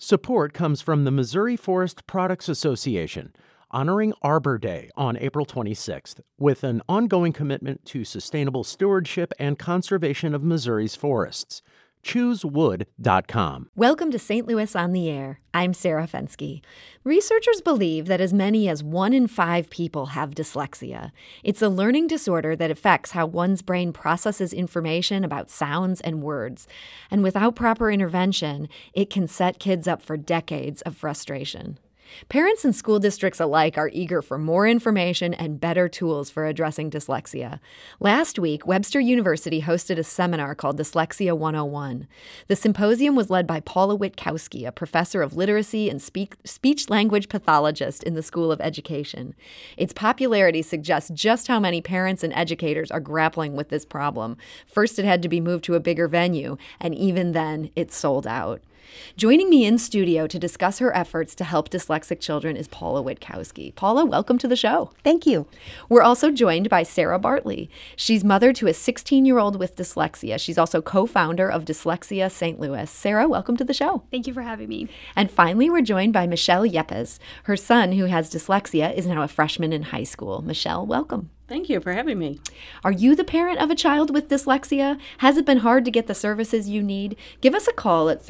Support comes from the Missouri Forest Products Association, honoring Arbor Day on April 26th, with an ongoing commitment to sustainable stewardship and conservation of Missouri's forests. ChooseWood.com. Welcome to St. Louis on the Air. I'm Sarah Fensky. Researchers believe that as many as 1 in 5 people have dyslexia. It's a learning disorder that affects how one's brain processes information about sounds and words. And without proper intervention, it can set kids up for decades of frustration. Parents and school districts alike are eager for more information and better tools for addressing dyslexia. Last week, Webster University hosted a seminar called Dyslexia 101. The symposium was led by Paula Witkowski, a professor of literacy and speech-language pathologist in the School of Education. Its popularity suggests just how many parents and educators are grappling with this problem. First, it had to be moved to a bigger venue, and even then, it sold out. Joining me in studio to discuss her efforts to help dyslexic children is Paula Witkowski. Paula, welcome to the show. Thank you. We're also joined by Sarah Bartley. She's mother to a 16-year-old with dyslexia. She's also co-founder of Dyslexia St. Louis. Sarah, welcome to the show. Thank you for having me. And finally, we're joined by Michelle Yepes. Her son, who has dyslexia, is now a freshman in high school. Michelle, welcome. Thank you for having me. Are you the parent of a child with dyslexia? Has it been hard to get the services you need? Give us a call at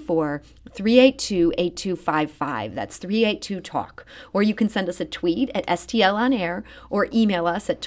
314-382-8255. That's 382-TALK. Or you can send us a tweet at STL On Air or email us at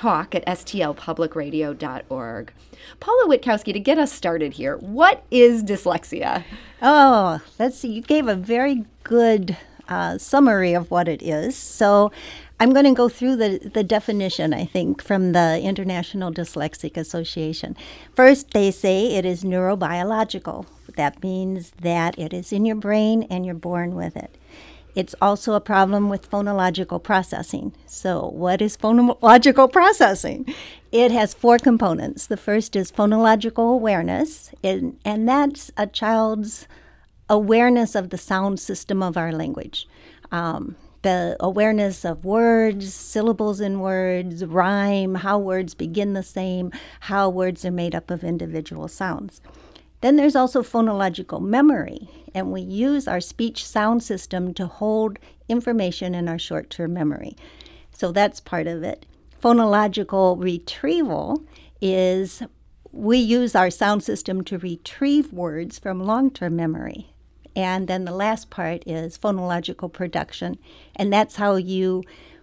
talk@stlpublicradio.org. Paula Witkowski, to get us started here, what is dyslexia? Oh, let's see. You gave a very good summary of what it is. So I'm going to go through the definition, I think, from the International Dyslexic Association. First, they say it is neurobiological. That means that it is in your brain and you're born with it. It's also a problem with phonological processing. So what is phonological processing? It has 4 components. The first is phonological awareness, and that's a child's awareness of the sound system of our language. The awareness of words, syllables in words, rhyme, how words begin the same, how words are made up of individual sounds. Then there's also phonological memory, and we use our speech sound system to hold information in our short-term memory. So that's part of it. Phonological retrieval is we use our sound system to retrieve words from long-term memory. And then the last part is phonological production, and that's how you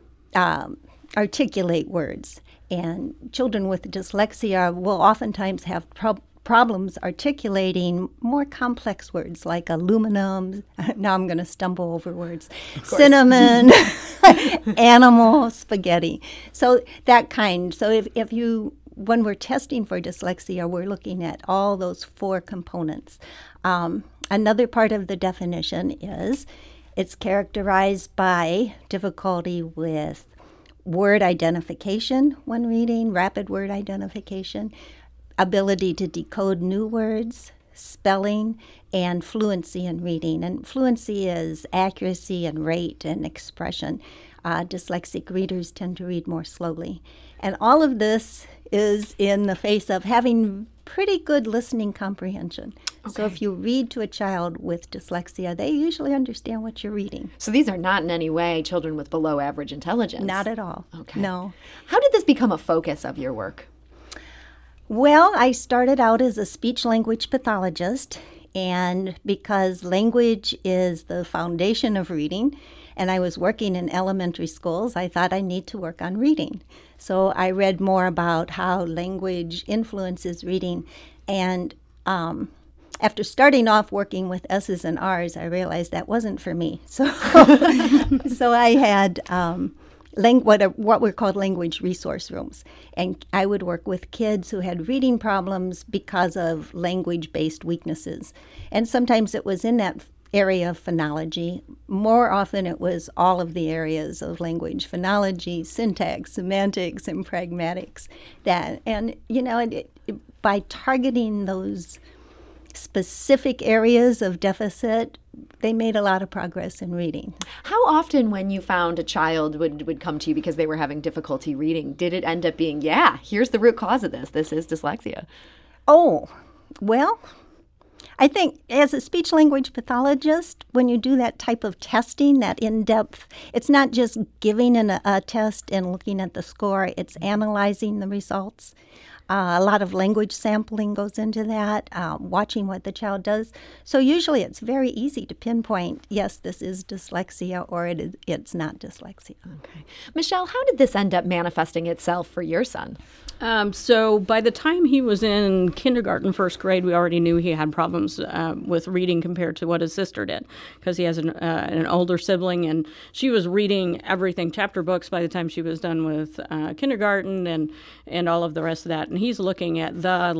articulate words. And children with dyslexia will oftentimes have problems articulating more complex words like aluminum. Now I'm going to stumble over words. Cinnamon, animal, spaghetti. So that kind. So if you, when we're testing for dyslexia, we're looking at all those 4 components. Another part of the definition is it's characterized by difficulty with word identification when reading, rapid word identification, ability to decode new words, spelling, and fluency in reading. And fluency is accuracy and rate and expression. Dyslexic readers tend to read more slowly. And all of this is in the face of having pretty good listening comprehension. Okay. So if you read to a child with dyslexia, they usually understand what you're reading. So these are not in any way children with below average intelligence? Not at all. Okay. No. How did this become a focus of your work? Well, I started out as a speech-language pathologist, and because language is the foundation of reading, and I was working in elementary schools, I thought I need to work on reading. So I read more about how language influences reading, and after starting off working with S's and R's, I realized that wasn't for me. So, so I had what were called language resource rooms, and I would work with kids who had reading problems because of language-based weaknesses, and sometimes it was in that area of phonology. More often it was all of the areas of language: phonology, syntax, semantics, and pragmatics. By targeting those specific areas of deficit, they made a lot of progress in reading. How often when you found a child would come to you because they were having difficulty reading, did it end up being, here's the root cause of this is dyslexia? Oh, well, I think as a speech-language pathologist, when you do that type of testing, that in-depth, it's not just giving a test and looking at the score, it's analyzing the results. A lot of language sampling goes into that, watching what the child does. So usually it's very easy to pinpoint, yes, this is dyslexia, or it's not dyslexia. Okay. Michelle, how did this end up manifesting itself for your son? So by the time he was in kindergarten, first grade, we already knew he had problems with reading compared to what his sister did, because he has an older sibling, and she was reading everything, chapter books, by the time she was done with kindergarten and all of the rest of that. And he's looking at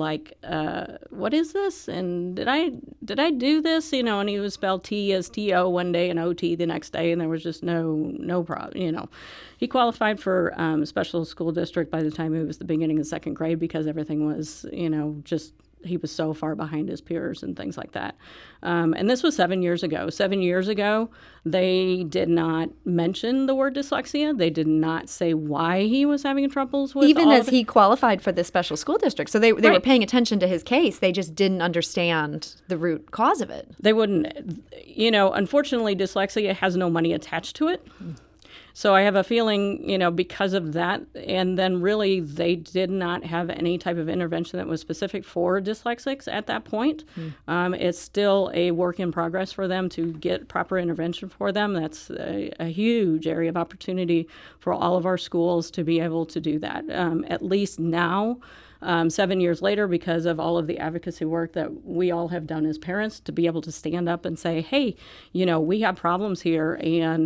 what is this? And did I do this? And he would spell T as T-O one day and O-T the next day, and there was just no problem, He qualified for special school district by the time he was the beginning of second grade, because everything was, he was so far behind his peers and things like that. And this was 7 years ago. 7 years ago, they did not mention the word dyslexia. They did not say why he was having troubles with even as he qualified for the special school district. So they Right. were paying attention to his case. They just didn't understand the root cause of it. They wouldn't, unfortunately, dyslexia has no money attached to it. So I have a feeling, because of that, and then really they did not have any type of intervention that was specific for dyslexics at that point. It's still a work in progress for them to get proper intervention for them. That's a huge area of opportunity for all of our schools to be able to do that. At least now, 7 years later, because of all of the advocacy work that we all have done as parents, to be able to stand up and say, hey, we have problems here. And,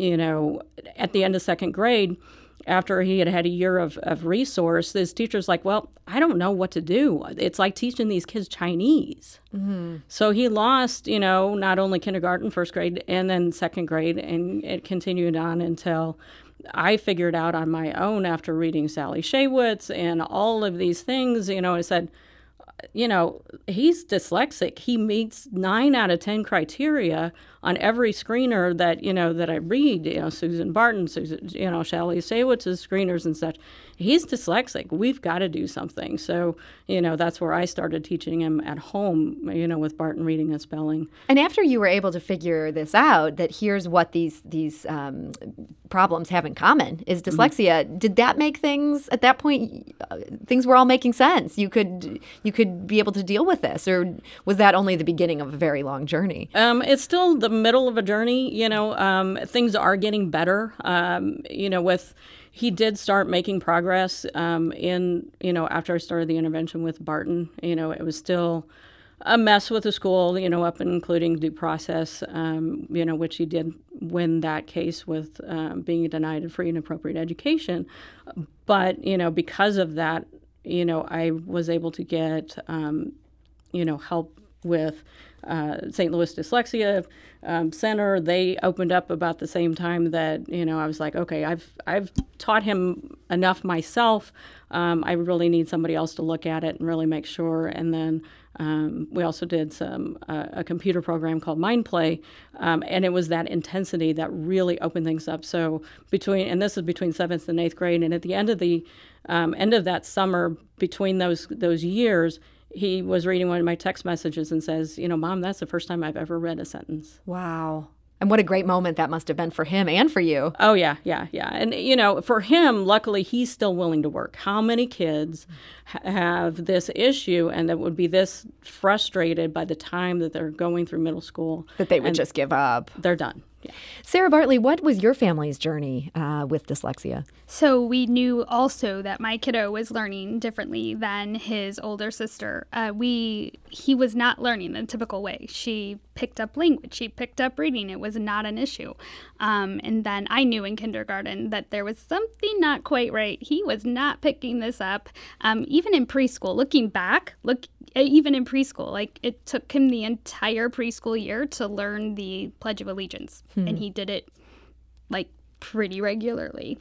at the end of second grade, after he had a year of resource, his teacher's like, well, I don't know what to do. It's like teaching these kids Chinese. Mm-hmm. So he lost, not only kindergarten, first grade, and then second grade, and it continued on until I figured out on my own after reading Sally Shaywitz and all of these things, I said, he's dyslexic. He meets 9 out of 10 criteria on every screener that I read, Susan Barton, Sally Saywitz's screeners and such. He's dyslexic. We've got to do something. So, that's where I started teaching him at home, with Barton reading and spelling. And after you were able to figure this out, that here's what these problems have in common is dyslexia, did that make things, at that point, things were all making sense? You could be able to deal with this, or was that only the beginning of a very long journey? It's still the middle of a journey. Things are getting better. He did start making progress after I started the intervention with Barton. It was still a mess with the school, up and including due process, which he did win that case with being denied a free and appropriate education. But, because of that, I was able to get, help with St. Louis Dyslexia Center. They opened up about the same time that, I was like, okay, I've taught him enough myself. I really need somebody else to look at it and really make sure. And then we also did a computer program called MindPlay, and it was that intensity that really opened things up. So and this is between 7th and 8th grade, and at the end of that summer, between those years, he was reading one of my text messages and says, Mom, that's the first time I've ever read a sentence. Wow. And what a great moment that must have been for him and for you. Oh, yeah. And, for him, luckily, he's still willing to work. How many kids have this issue and that would be this frustrated by the time that they're going through middle school? That they would just give up. They're done. Yeah. Sarah Bartley, what was your family's journey with dyslexia? So we knew also that my kiddo was learning differently than his older sister. He was not learning the typical way. She picked up language. She picked up reading. It was not an issue. And then I knew in kindergarten that there was something not quite right. He was not picking this up. Even in preschool, looking back, even in preschool, like it took him the entire preschool year to learn the Pledge of Allegiance. And he did it like pretty regularly.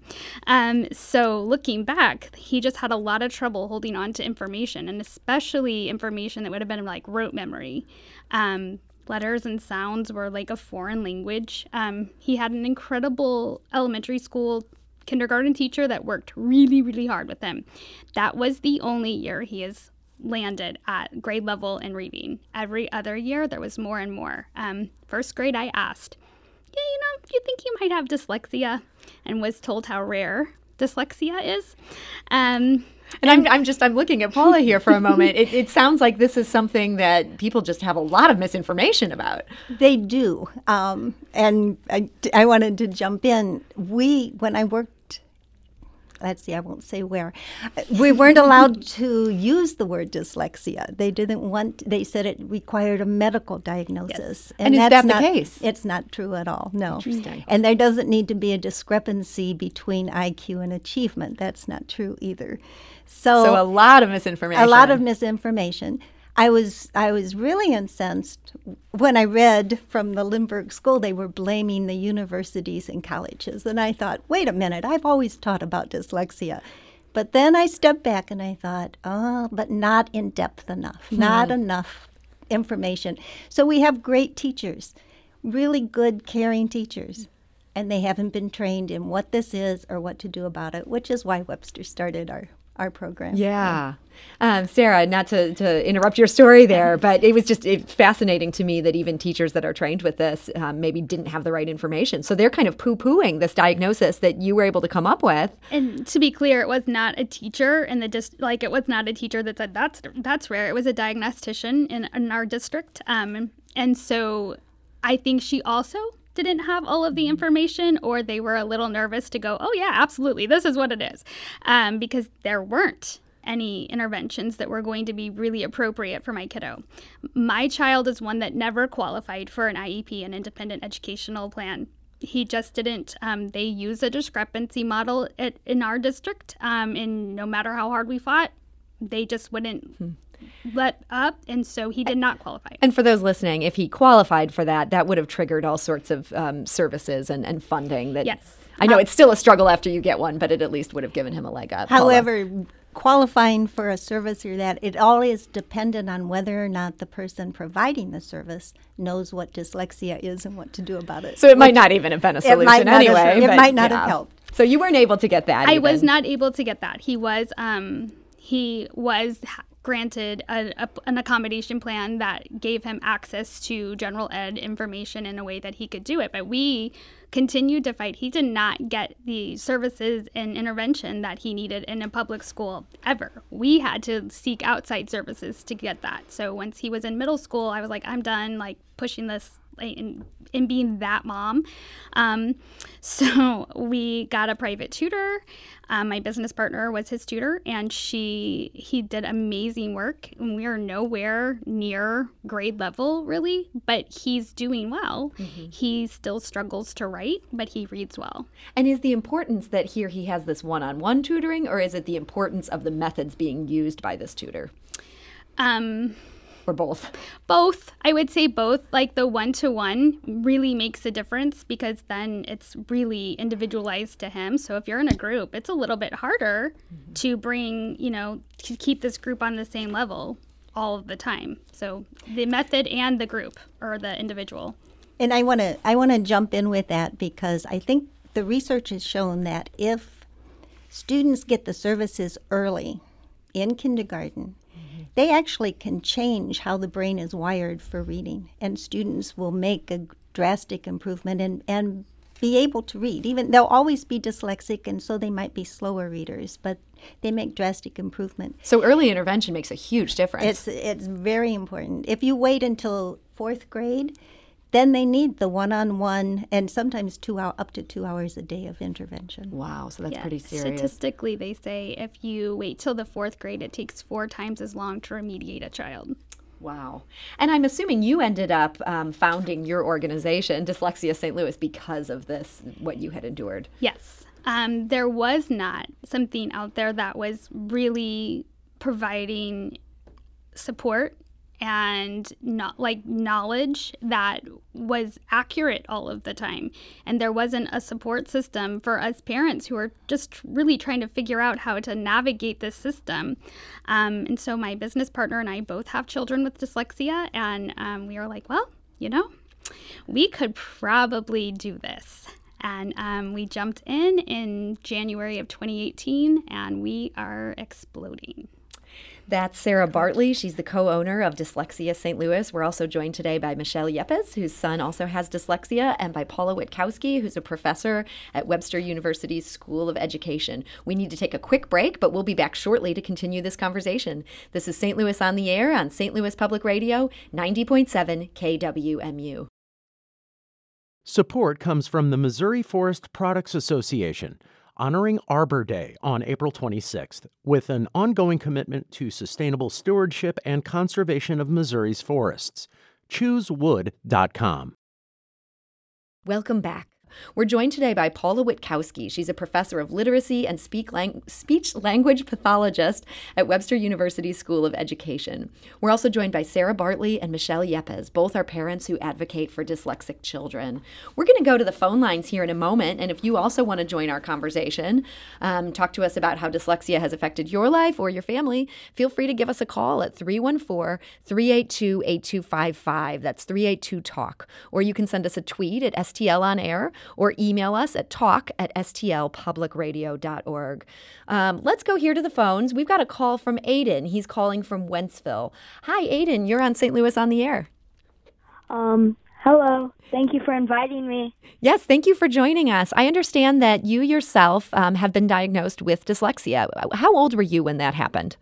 So looking back, he just had a lot of trouble holding on to information, and especially information that would have been like rote memory. Letters and sounds were like a foreign language. He had an incredible elementary school kindergarten teacher that worked really, really hard with him. That was the only year he is landed at grade level in reading. Every other year, there was more and more. First grade, I asked, do you think you might have dyslexia? And was told how rare dyslexia is. And I'm looking at Paula here for a moment. It sounds like this is something that people just have a lot of misinformation about. They do. And I wanted to jump in. When I worked, I won't say where, we weren't allowed to use the word dyslexia. They said it required a medical diagnosis. Yes. And is that the case? It's not true at all, no. Interesting. And there doesn't need to be a discrepancy between IQ and achievement. That's not true either. So a lot of misinformation. A lot of misinformation. I was really incensed when I read from the Lindbergh School they were blaming the universities and colleges. And I thought, wait a minute, I've always taught about dyslexia. But then I stepped back and I thought, but not in depth enough, not enough information. So we have great teachers, really good, caring teachers. And they haven't been trained in what this is or what to do about it, which is why Webster started our program. Yeah. Sarah, not to interrupt your story there, but it was just fascinating to me that even teachers that are trained with this maybe didn't have the right information. So they're kind of poo-pooing this diagnosis that you were able to come up with. And to be clear, it was not a teacher it was not a teacher that said that's rare. It was a diagnostician in our district. And so I think she also didn't have all of the information, or they were a little nervous to go, oh yeah, absolutely, this is what it is, because there weren't any interventions that were going to be really appropriate for my kiddo. My child is one that never qualified for an IEP, an independent educational plan. He just didn't. They use a discrepancy model in our district, and no matter how hard we fought, they just wouldn't let up, and so he did not qualify. And for those listening, if he qualified for that would have triggered all sorts of services and funding. Yes. I know it's still a struggle after you get one, but it at least would have given him a leg up. However, qualifying for a service or that, it all is dependent on whether or not the person providing the service knows what dyslexia is and what to do about it. So it might not even have been a solution anyway. It might not have helped. So you weren't able to get that. I was not able to get that. He was granted an accommodation plan that gave him access to general ed information in a way that he could do it. But we continued to fight. He did not get the services and intervention that he needed in a public school ever. We had to seek outside services to get that. So once he was in middle school, I was like, I'm done pushing this and being that mom. So we got a private tutor. My business partner was his tutor, and he did amazing work. And we are nowhere near grade level, really, but he's doing well. Mm-hmm. He still struggles to write, but he reads well. And is the importance that here he has this one-on-one tutoring, or is it the importance of the methods being used by this tutor? Or both? Both. I would say both. The one-to-one really makes a difference because then it's really individualized to him. So if you're in a group, it's a little bit harder to bring, to keep this group on the same level all of the time. So the method and the group or the individual. And I want to jump in with that because I think the research has shown that if students get the services early in kindergarten, they actually can change how the brain is wired for reading, and students will make a drastic improvement and be able to read. Even they'll always be dyslexic, and so they might be slower readers, but they make drastic improvement. So early intervention makes a huge difference. It's very important. If you wait until 4th grade, then they need the one-on-one and sometimes up to 2 hours a day of intervention. Wow, so that's pretty serious. Statistically, they say if you wait till the 4th grade, it takes 4 times as long to remediate a child. Wow. And I'm assuming you ended up founding your organization, Dyslexia St. Louis, because of this, what you had endured. Yes. There was not something out there that was really providing support and not knowledge that was accurate all of the time. And there wasn't a support system for us parents who are just really trying to figure out how to navigate this system. And so my business partner and I both have children with dyslexia, and we were like, well, we could probably do this. And we jumped in January of 2018, and we are exploding. That's Sarah Bartley. She's the co-owner of Dyslexia St. Louis. We're also joined today by Michelle Yepes, whose son also has dyslexia, and by Paula Witkowski, who's a professor at Webster University's School of Education. We need to take a quick break, but we'll be back shortly to continue this conversation. This is St. Louis on the Air on St. Louis Public Radio, 90.7 KWMU. Support comes from the Missouri Forest Products Association, honoring Arbor Day on April 26th with an ongoing commitment to sustainable stewardship and conservation of Missouri's forests. ChooseWood.com. Welcome back. We're joined today by Paula Witkowski. She's a professor of literacy and speech-language pathologist at Webster University's School of Education. We're also joined by Sarah Bartley and Michelle Yepes. Both are parents who advocate for dyslexic children. We're going to go to the phone lines here in a moment, and if you also want to join our conversation, talk to us about how dyslexia has affected your life or your family, feel free to give us a call at 314-382-8255. That's 382-TALK. Or you can send us a tweet at STL on Air, or email us at talk@stlpublicradio.org. Let's go here to the phones. We've got a call from Aiden. He's calling from Wentzville. Hi, Aiden. You're on St. Louis on the Air. Hello. Thank you for inviting me. Yes, thank you for joining us. I understand that you yourself have been diagnosed with dyslexia. How old were you when that happened?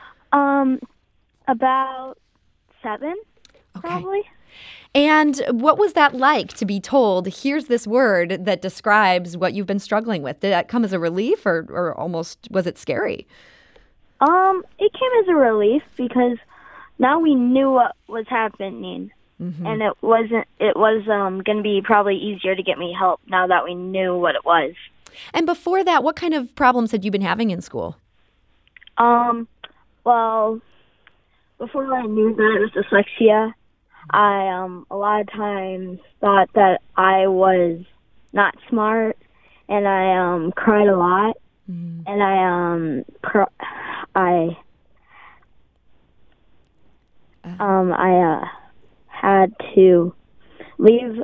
About 7, probably. And what was that like to be told, here's this word that describes what you've been struggling with? Did that come as a relief or almost was it scary? It came as a relief because now we knew what was happening. Mm-hmm. And it was going to be probably easier to get me help now that we knew what it was. And before that, what kind of problems had you been having in school? Well, before I knew that it was dyslexia, I a lot of times thought that I was not smart, and I cried a lot, and I had to leave.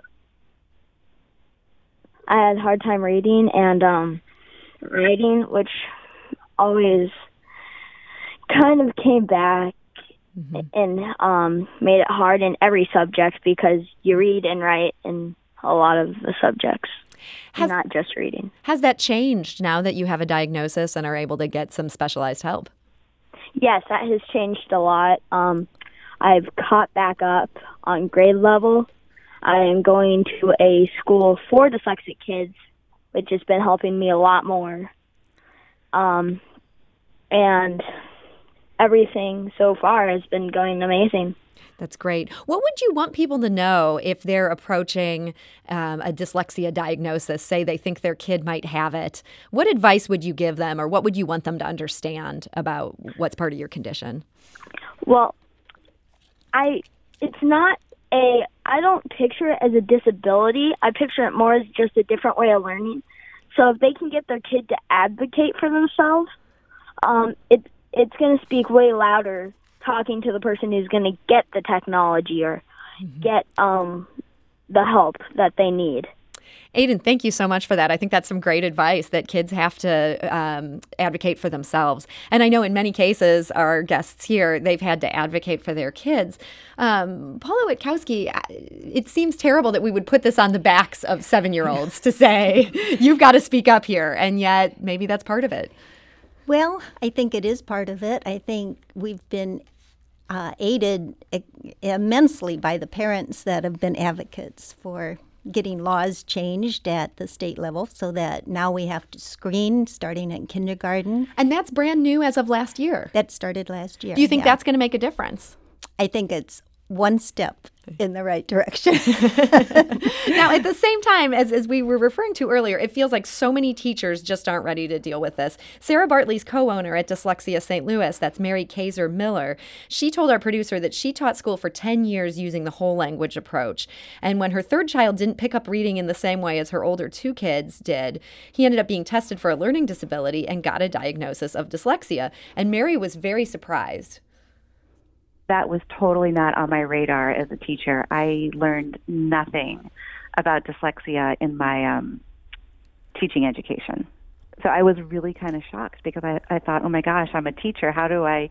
I had a hard time reading and writing, which always kind of came back. Mm-hmm. And made it hard in every subject because you read and write in a lot of the subjects, not just reading. Has that changed now that you have a diagnosis and are able to get some specialized help? Yes, that has changed a lot. I've caught back up on grade level. I am going to a school for dyslexic kids, which has been helping me a lot more. And everything so far has been going amazing. That's great. What would you want people to know if they're approaching a dyslexia diagnosis, say they think their kid might have it? What advice would you give them, or what would you want them to understand about what's part of your condition? Well, I don't picture it as a disability. I picture it more as just a different way of learning. So if they can get their kid to advocate for themselves, it's going to speak way louder talking to the person who's going to get the technology or get the help that they need. Aiden, thank you so much for that. I think that's some great advice, that kids have to advocate for themselves. And I know in many cases, our guests here, they've had to advocate for their kids. Paula Witkowski, it seems terrible that we would put this on the backs of 7-year-olds to say, you've got to speak up here. And yet maybe that's part of it. Well, I think it is part of it. I think we've been aided immensely by the parents that have been advocates for getting laws changed at the state level so that now we have to screen starting in kindergarten. And that's brand new as of last year. That started last year. Do you think that's going to make a difference? I think it's one step in the right direction. Now, at the same time, as we were referring to earlier, it feels like so many teachers just aren't ready to deal with this. Sarah Bartley's co-owner at Dyslexia St. Louis, that's Mary Kaiser Miller, she told our producer that she taught school for 10 years using the whole language approach. And when her third child didn't pick up reading in the same way as her older 2 kids did, he ended up being tested for a learning disability and got a diagnosis of dyslexia. And Mary was very surprised. That was totally not on my radar as a teacher. I learned nothing about dyslexia in my teaching education. So I was really kind of shocked because I thought, oh my gosh, I'm a teacher. How do I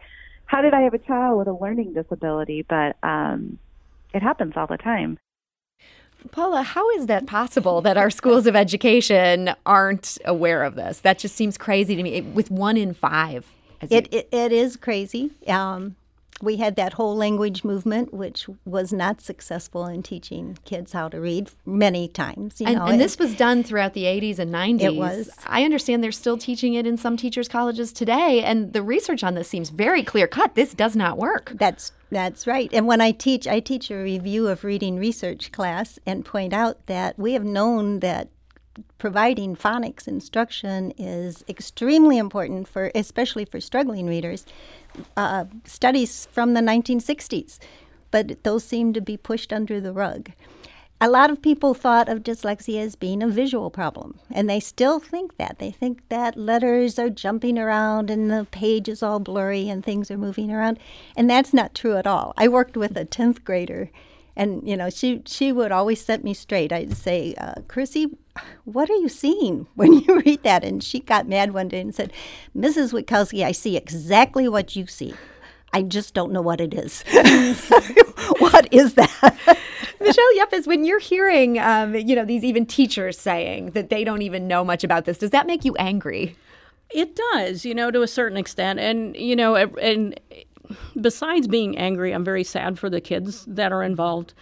how did I have a child with a learning disability? But it happens all the time. Paula, how is that possible that our schools of education aren't aware of this? That just seems crazy to me. With 1 in 5. It is crazy. We had that whole language movement, which was not successful in teaching kids how to read many times. And this was done throughout the 80s and 90s. It was. I understand they're still teaching it in some teachers' colleges today, and the research on this seems very clear-cut. This does not work. That's right. And when I teach a review of reading research class and point out that we have known that providing phonics instruction is extremely important especially for struggling readers. Studies from the 1960s, but those seem to be pushed under the rug. A lot of people thought of dyslexia as being a visual problem, and they still think that. They think that letters are jumping around and the page is all blurry and things are moving around, and that's not true at all. I worked with a 10th grader, and she would always set me straight. I'd say, Chrissy, what are you seeing when you read that? And she got mad one day and said, Mrs. Witkowski, I see exactly what you see. I just don't know what it is. What is that? Michelle Yepes, when you're hearing, these even teachers saying that they don't even know much about this, does that make you angry? It does, to a certain extent. And besides being angry, I'm very sad for the kids that are involved,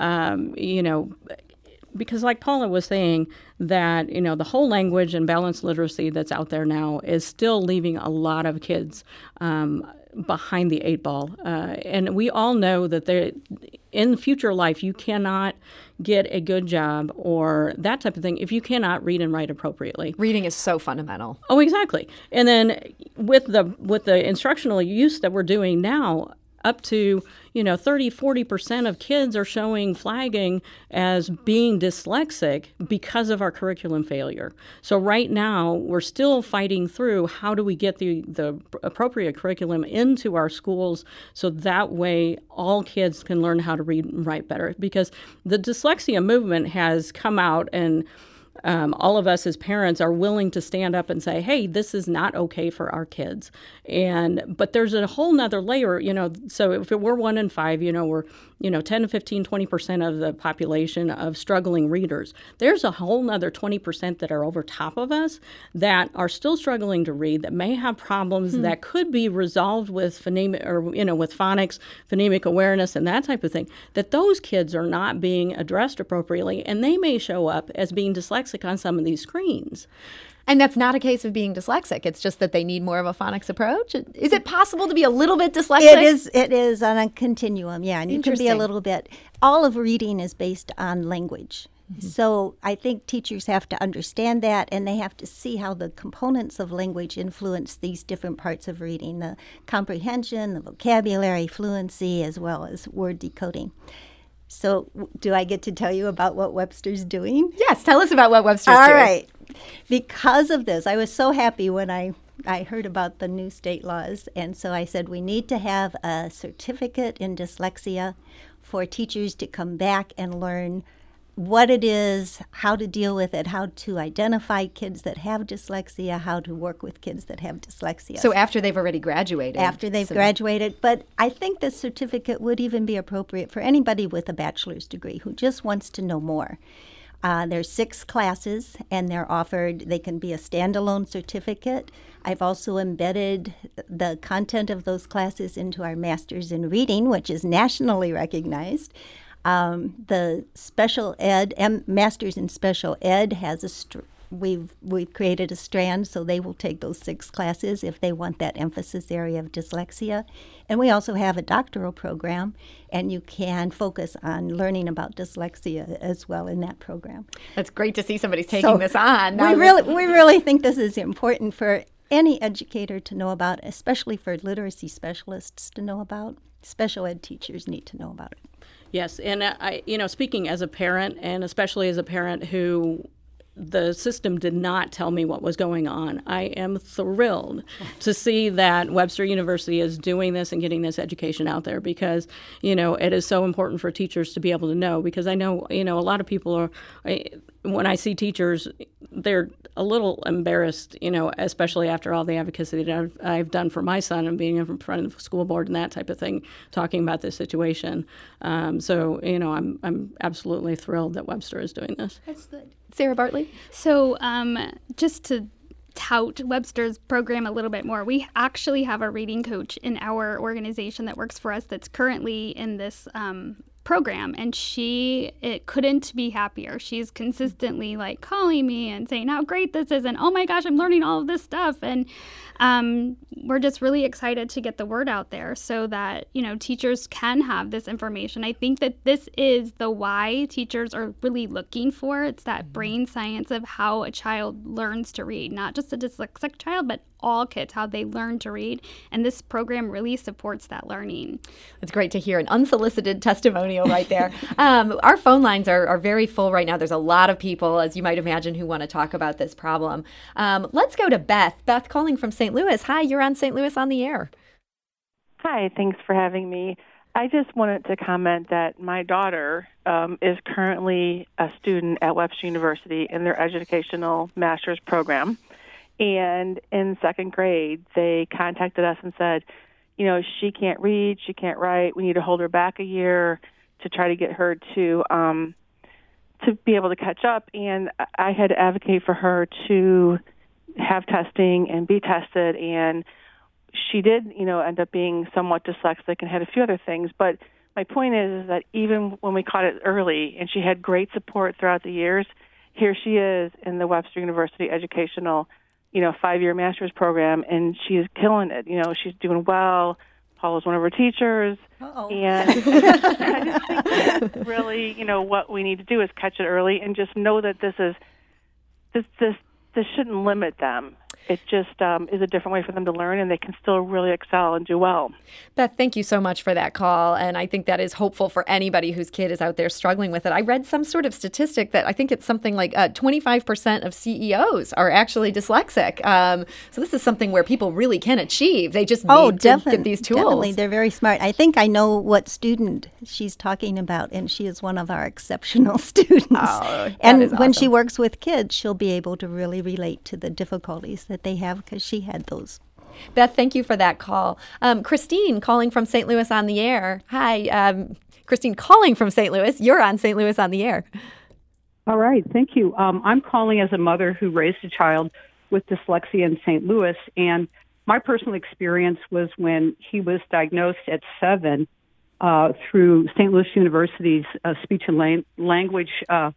because like Paula was saying, that, the whole language and balanced literacy that's out there now is still leaving a lot of kids behind the 8 ball. And we all know that in future life, you cannot get a good job or that type of thing if you cannot read and write appropriately. Reading is so fundamental. Oh, exactly. And then with the instructional use that we're doing now, up to 30-40% of kids are showing flagging as being dyslexic because of our curriculum failure. So right now we're still fighting through how do we get the appropriate curriculum into our schools so that way all kids can learn how to read and write better, because the dyslexia movement has come out and all of us as parents are willing to stand up and say, hey, this is not okay for our kids. But there's a whole nother layer, so if we're 1 in 5, we're, 10 to 15, 20% of the population of struggling readers. There's a whole nother 20% that are over top of us that are still struggling to read, that may have problems that could be resolved with phonemic or, with phonics, phonemic awareness and that type of thing, that those kids are not being addressed appropriately, and they may show up as being dyslexic on some of these screens. And that's not a case of being dyslexic. It's just that they need more of a phonics approach. Is it possible to be a little bit dyslexic? It is on a continuum, yeah. And you can be a little bit. All of reading is based on language. Mm-hmm. So I think teachers have to understand that, and they have to see how the components of language influence these different parts of reading, the comprehension, the vocabulary, fluency, as well as word decoding. So do I get to tell you about what Webster's doing? Yes, tell us about what Webster's doing. All right. Because of this, I was so happy when I heard about the new state laws. And so I said, we need to have a certificate in dyslexia for teachers to come back and learn what it is, how to deal with it, how to identify kids that have dyslexia, how to work with kids that have dyslexia. So after they've already graduated. After they've graduated. But I think this certificate would even be appropriate for anybody with a bachelor's degree who just wants to know more. There's 6 classes, and they're offered. They can be a standalone certificate. I've also embedded the content of those classes into our Masters in Reading, which is nationally recognized. The special ed, Masters in Special Ed has we've created a strand, so they will take those 6 classes if they want that emphasis area of dyslexia. And we also have a doctoral program, and you can focus on learning about dyslexia as well in that program. That's great to see somebody's taking this on. We really think this is important for any educator to know about, especially for literacy specialists to know about. Special ed teachers need to know about it. Yes, and speaking as a parent, and especially as a parent who the system did not tell me what was going on, I am thrilled to see that Webster University is doing this and getting this education out there, because, it is so important for teachers to be able to know, because I know, a lot of people are, when I see teachers, they're a little embarrassed, especially after all the advocacy that I've done for my son and being in front of the school board and that type of thing, talking about this situation. So I'm absolutely thrilled that Webster is doing this. That's good. Sarah Bartley? So just to tout Webster's program a little bit more, we actually have a reading coach in our organization that works for us that's currently in this program, and it couldn't be happier. She's consistently calling me and saying how great this is, and oh my gosh, I'm learning all of this stuff, and we're just really excited to get the word out there so that teachers can have this information. I think that this is the why teachers are really looking for. It's that brain science of how a child learns to read, not just a dyslexic child, but all kids, how they learn to read. And this program really supports that learning. It's great to hear an unsolicited testimonial right there. Our phone lines are very full right now. There's a lot of people, as you might imagine, who want to talk about this problem. Let's go to Beth. Beth calling from St. Louis. Hi, you're on St. Louis on the Air. Hi, thanks for having me. I just wanted to comment that my daughter is currently a student at Webster University in their educational master's program. And in second grade, they contacted us and said, she can't read, she can't write. We need to hold her back a year to try to get her to be able to catch up. And I had to advocate for her to have testing and be tested. And she did, end up being somewhat dyslexic and had a few other things. But my point is that even when we caught it early and she had great support throughout the years, here she is in the Webster University educational 5-year master's program, and she's killing it. She's doing well. Paula's one of her teachers. Uh-oh. And I just think that's really, what we need to do is catch it early and just know that this shouldn't limit them. It just is a different way for them to learn, and they can still really excel and do well. Beth, thank you so much for that call, and I think that is hopeful for anybody whose kid is out there struggling with it. I read some sort of statistic that I think it's something like 25% of CEOs are actually dyslexic. So this is something where people really can achieve. They just need to get these tools. Definitely, they're very smart. I think I know what student she's talking about, and she is one of our exceptional students. Oh, and is when awesome. she works with kids, she'll be able to really relate to the difficulties that they have because she had those. Beth, thank you for that call. Christine calling from St. Louis on the Air. Hi, Christine calling from St. Louis. You're on St. Louis on the Air. All right, thank you. I'm calling as a mother who raised a child with dyslexia in St. Louis, and my personal experience was when he was diagnosed at 7 through St. Louis University's speech and language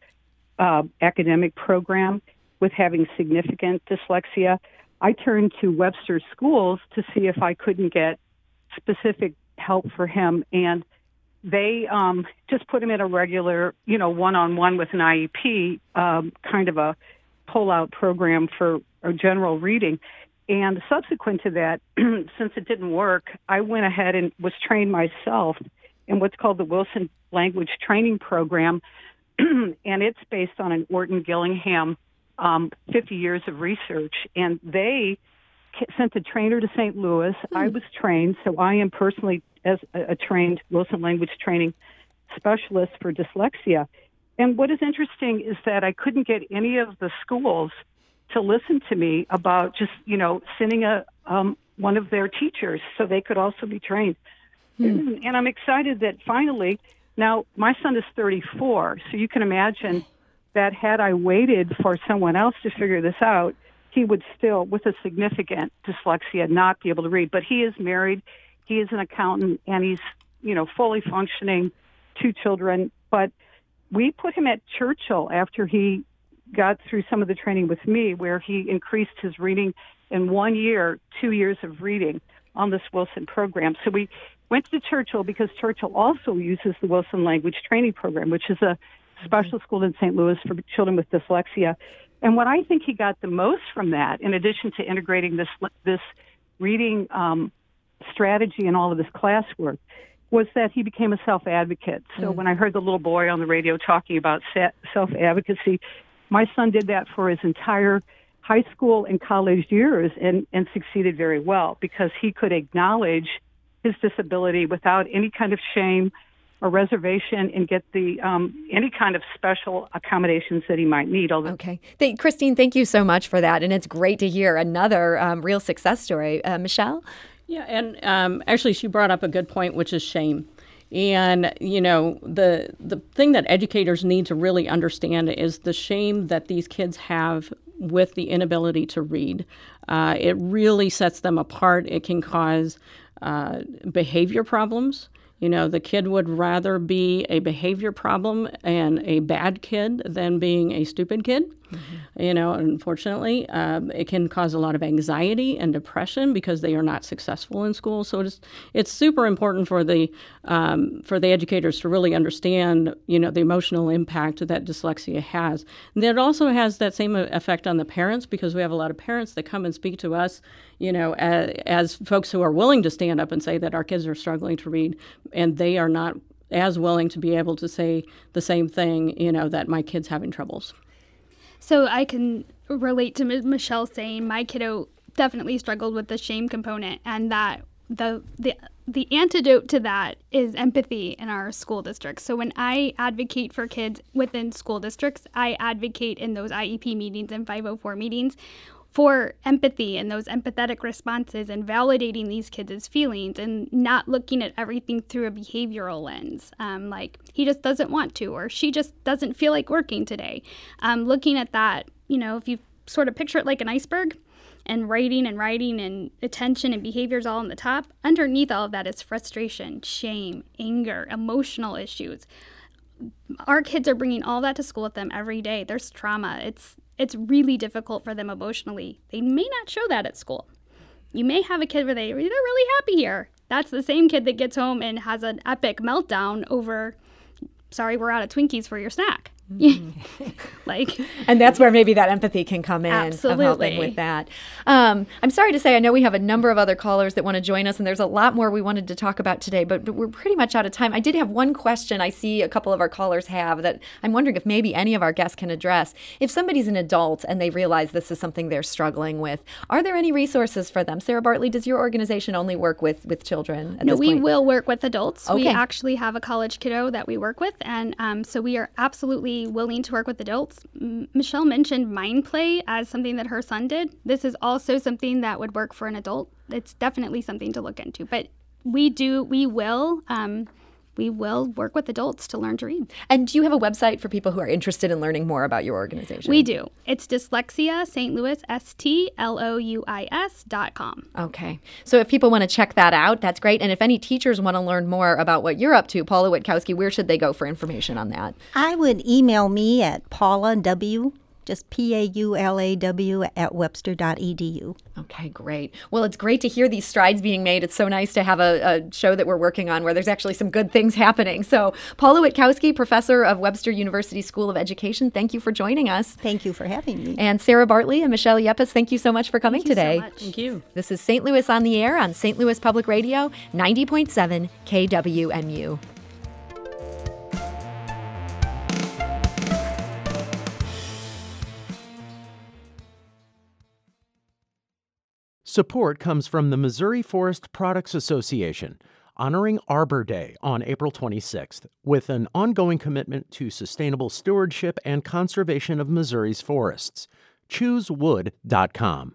academic program with having significant dyslexia. I turned to Webster Schools to see if I couldn't get specific help for him, and they just put him in a regular, one-on-one with an IEP, kind of a pull-out program for a general reading. And subsequent to that, since it didn't work, I went ahead and was trained myself in what's called the Wilson Language Training Program, and it's based on an Orton Gillingham 50 years of research, and they sent a trainer to St. Louis. I was trained, so I am personally as a trained Wilson language training specialist for dyslexia. And what is interesting is that I couldn't get any of the schools to listen to me about just, sending one of their teachers so they could also be trained. And I'm excited that finally, now my son is 34, so you can imagine that had I waited for someone else to figure this out, he would still, with a significant dyslexia, not be able to read. But he is married, he is an accountant, and he's, fully functioning, 2 children. But we put him at Churchill after he got through some of the training with me, where he increased his reading in 1 year, 2 years of reading on this Wilson program. So we went to Churchill because Churchill also uses the Wilson Language Training Program, which is a special school in St. Louis for children with dyslexia. And what I think he got the most from that, in addition to integrating this reading strategy in all of his classwork, was that he became a self-advocate. So when I heard the little boy on the radio talking about self-advocacy, my son did that for his entire high school and college years and succeeded very well because he could acknowledge his disability without any kind of shame, a reservation and get the any kind of special accommodations that he might need. Okay. Christine, thank you so much for that. And it's great to hear another real success story. Michelle? Yeah, and actually she brought up a good point, which is shame. And, the thing that educators need to really understand is the shame that these kids have with the inability to read. It really sets them apart. It can cause behavior problems. The kid would rather be a behavior problem and a bad kid than being a stupid kid. Unfortunately, it can cause a lot of anxiety and depression because they are not successful in school. So it's super important for the educators to really understand, the emotional impact that dyslexia has. And it also has that same effect on the parents, because we have a lot of parents that come and speak to us, as folks who are willing to stand up and say that our kids are struggling to read, and they are not as willing to be able to say the same thing, that my kid's having troubles. So I can relate to Michelle saying my kiddo definitely struggled with the shame component, and that the antidote to that is empathy in our school districts. So when I advocate for kids within school districts, I advocate in those IEP meetings and 504 meetings for empathy and those empathetic responses and validating these kids' feelings and not looking at everything through a behavioral lens, like he just doesn't want to, or she just doesn't feel like working today. Looking at that, if you sort of picture it like an iceberg, and writing and attention and behaviors all on the top, underneath all of that is frustration, shame, anger, emotional issues. Our kids are bringing all that to school with them every day. There's trauma. It's really difficult for them emotionally. They may not show that at school. You may have a kid where they're really happy here. That's the same kid that gets home and has an epic meltdown over, sorry, we're out of Twinkies for your snack. And that's where maybe that empathy can come in. Absolutely. Of helping with that. I'm sorry to say, I know we have a number of other callers that want to join us, and there's a lot more we wanted to talk about today, but we're pretty much out of time. I did have one question I see a couple of our callers have that I'm wondering if maybe any of our guests can address. If somebody's an adult and they realize this is something they're struggling with, are there any resources for them? Sarah Bartley, does your organization only work with children at this point? No, we will work with adults. Okay. We actually have a college kiddo that we work with, and so we are absolutely willing to work with adults. Michelle mentioned MindPlay as something that her son did. This is also something that would work for an adult. It's definitely something to look into. But we will work with adults to learn to read. And do you have a website for people who are interested in learning more about your organization? We do. It's Dyslexia St. Louis, STLOUIS.com. Okay. So if people want to check that out, that's great. And if any teachers want to learn more about what you're up to, Paula Witkowski, where should they go for information on that? I would email me at Paula W., just PAULAW at webster.edu. Okay, great. Well, it's great to hear these strides being made. It's so nice to have a show that we're working on where there's actually some good things happening. So Paula Witkowski, professor of Webster University School of Education, thank you for joining us. Thank you for having me. And Sarah Bartley and Michelle Yepes, thank you so much for coming today. So much. Thank you. This is St. Louis on the Air on St. Louis Public Radio, 90.7 KWMU. Support comes from the Missouri Forest Products Association, honoring Arbor Day on April 26th, with an ongoing commitment to sustainable stewardship and conservation of Missouri's forests. ChooseWood.com.